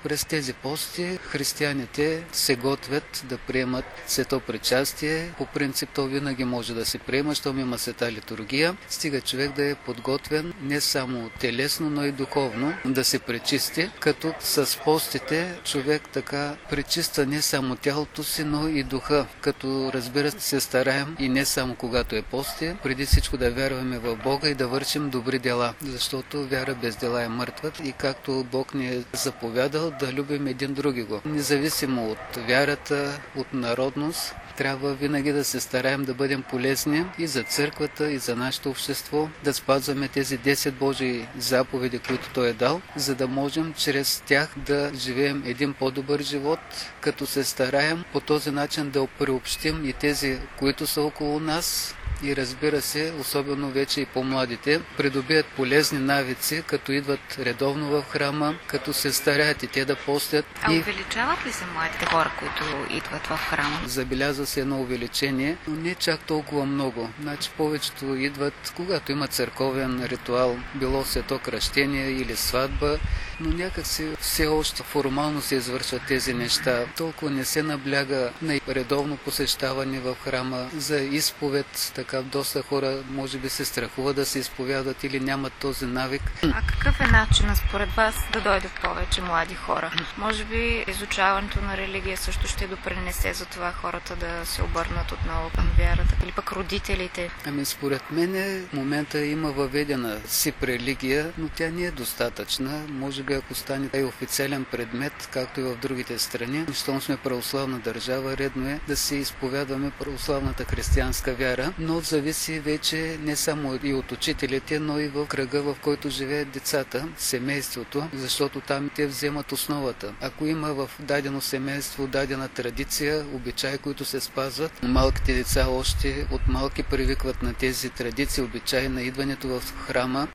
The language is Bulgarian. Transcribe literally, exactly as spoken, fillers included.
През тези пости християните се готвят да приемат свето причастие. По принцип то винаги може да се приема, щом има света литургия. Стига човек да е подготвен не само телесно, но и духовно да се пречисти, като с постите човек така пречиства не само тялото си, но и духа. Като разбира се стараем и не само когато е пости, преди всичко да вярваме в Бога и да вършим добри дела, защото вяра без дела е мъртва и както Бог ни е заповядал да любим един други го. Независимо от вярата, от народност, трябва винаги да се стараем да бъдем полезни и за църквата, и за нашето общество, да спазваме тези десет Божии заповеди, които Той е дал, за да можем чрез тях да живеем един по-добър живот, като се стараем по този начин да приобщим и тези, които са около нас, и разбира се, особено вече и по-младите, придобият полезни навици, като идват редовно в храма, като се стараят и те да постят. А и... увеличават ли се младите хора, които идват в храма? Забелязва се едно увеличение, но не чак толкова много. Значи повечето идват, когато има църковен ритуал, било свето кръщение или сватба, но някак си все още формално се извършват тези неща. Толкова не се набляга на редовно посещаване в храма, за изповед. Така доста хора може би се страхуват да се изповядат или нямат този навик. А какъв е начинът според вас да дойдат повече млади хора? Може би изучаването на религия също ще допринесе за това хората да се обърнат отново към вярата, или пък родителите? Ами според мен в момента има въведена си религия, но тя не е достатъчна. Може би ако стане и официален предмет, както и в другите страни, щом сме православна държава, редно е да се изповядваме православната християнска вяра, но зависи вече не само и от учителите, но и в кръга, в който живеят децата, семейството, защото там те вземат основата. Ако има в дадено семейство дадена традиция, обичаи, които се спазват, малките деца още от малки привикват на тези традиции, обичаи на идването в храма,